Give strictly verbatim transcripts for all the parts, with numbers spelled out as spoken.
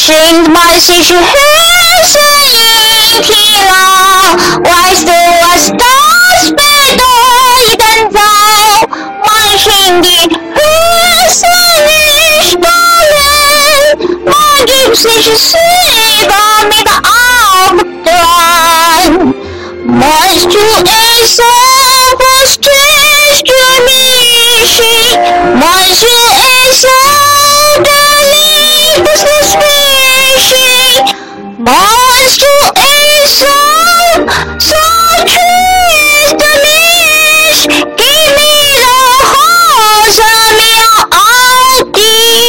心满心是黑色一匹狼，外色我是大北多一根草，满心的黑色你是多人，满心虽是四方面的熬不断，满是主爱上不是追逐迷信，满是爱上的你不是species，满是爱上所去的迷信，给你的好生命奥迪，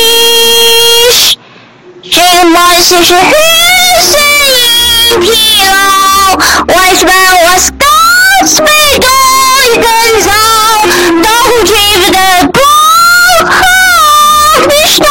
这满心是黑色一匹狼，外是我是高是北多一根草，都去不得不好的山，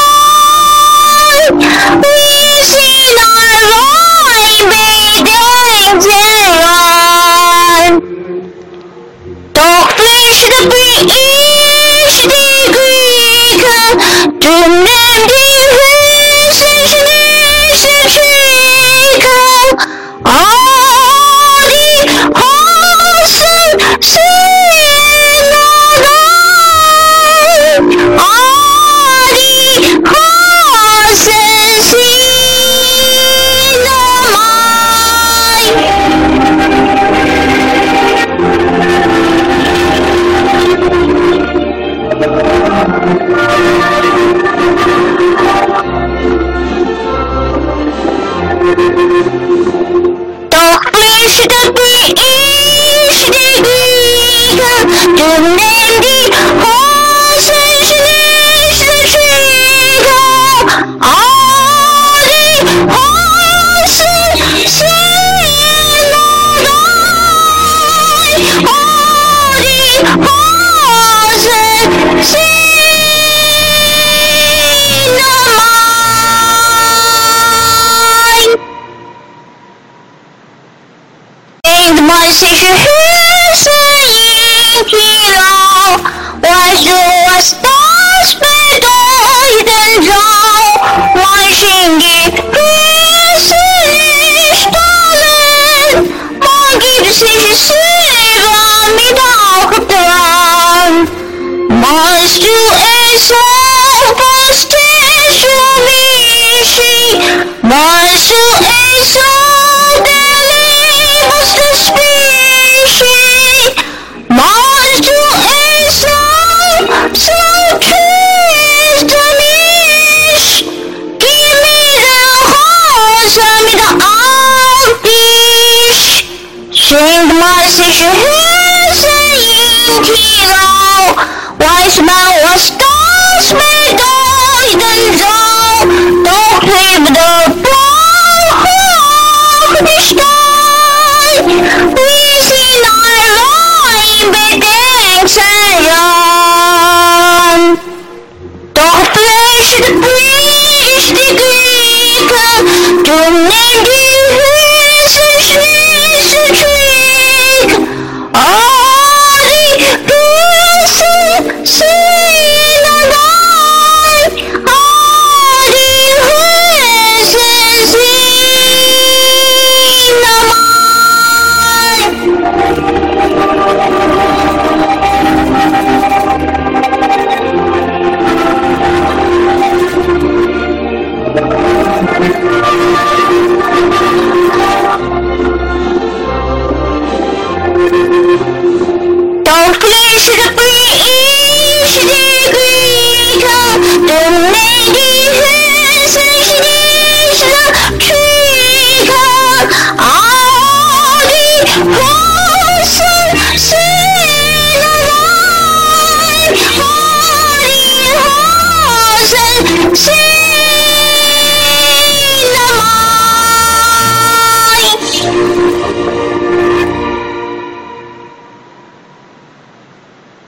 你是那来被定见人，doch flesh the beast the Greek， 只能的人生是你是去口，啊的好生是那来，啊的好生是那doch flesh the beast the Greek， 只能的好生是你是去口，啊的好生是那来，啊的好生是那满心是黑色一匹狼，外是我是大是北多一根草，满心的黑色你是大人，满地的心是四方面的好断，满是爱上不是追逐迷信，满是爱上的你不是species，满是爱上所去的迷信，给你的好生命的奥迪，心的满心是黑色一匹狼，外是满我是大是北多一根草，都推不得不好的山，你是哪来被定成人，doch flesh the beast the Greek， 只能的人生是你是去口，啊的人生是那来，啊的人生是那来。Don't flesh the beast the Greek， 只能的人生是你是那去口，啊的好生是那来，啊的好生是